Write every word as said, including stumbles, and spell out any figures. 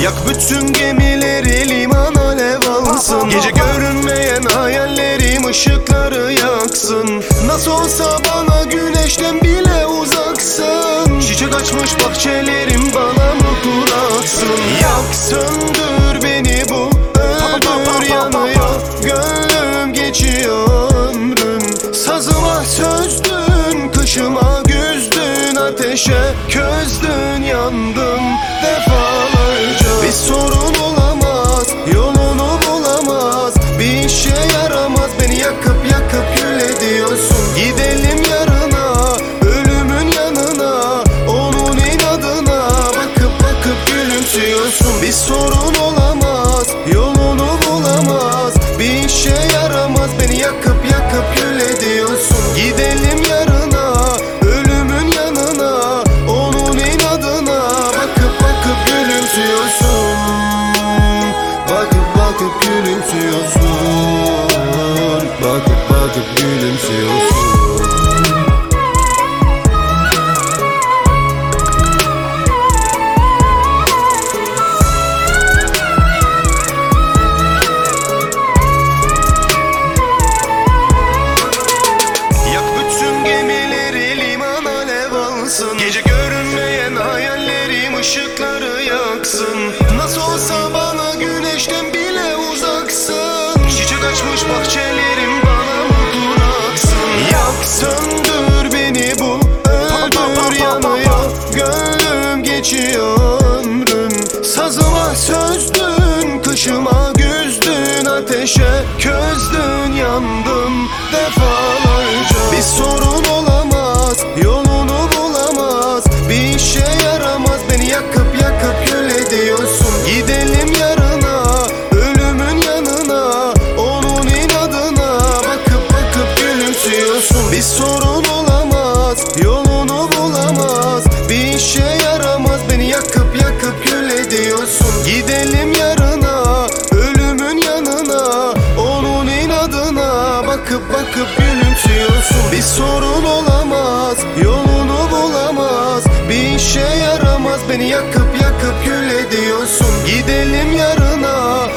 Yak bütün gemileri, liman alev alsın. Gece görünmeyen hayallerim ışıkları yaksın. Nasıl olsa bana güneşten bile uzaksın. Çiçek açmış bahçelerim bana mutlu aksın. Yak söndür beni bu ömür yanıyor. Gönlüm geçiyor ömrüm. Sazıma sözdün, kışıma güzdün. Ateşe közdün, yandım defalarca. Bir sorun olamaz, yolunu bulamaz. Bir işe yaramaz, beni yakıp yakıp kül ediyorsun. Gidelim yarına, ölümün yanına. Onun inadına bakıp bakıp gülümsüyorsun. Bir sorun olamaz, yolunu bulamaz. Bir işe yaramaz, beni yakıp yakıp kül ediyorsun. Gidelim yarına, ölümün yanına. Onun inadına bakıp bakıp gülümsüyorsun. Bakıp bakıp gülümsüyorsun. Bakıp bakıp gülümsüyorsun. Gece görünmeyen hayallerim ışıkları yaksın. Nasıl olsa bana güneşten bile uzaksın. Çiçek açmış bahçelerim bana mutlu aksın. Yak söndür beni bu ömür yanıyor. Gönlüm geçiyor ömrüm. Sazıma sözdün, kışıma güzdün. Ateşe közdün, yandım defalarca. Bir sorun olamaz, yolunu bulamaz. Bir işe yaramaz, beni yakıp yakıp kül ediyorsun. Gidelim yarına, ölümün yanına. Onun inadına bakıp bakıp gülümsüyorsun. Bir sorun olamaz, yolunu bulamaz. Bir işe yaramaz, beni yakıp yakıp kül ediyorsun. Gidelim yarına, ölümün yanına. Onun inadına bakıp bakıp gülümsüyorsun. Bir sorun olamaz, yolunu bulamaz. Bir işe yaramaz, beni yakıp yakıp kül ediyorsun. Gidelim yarına,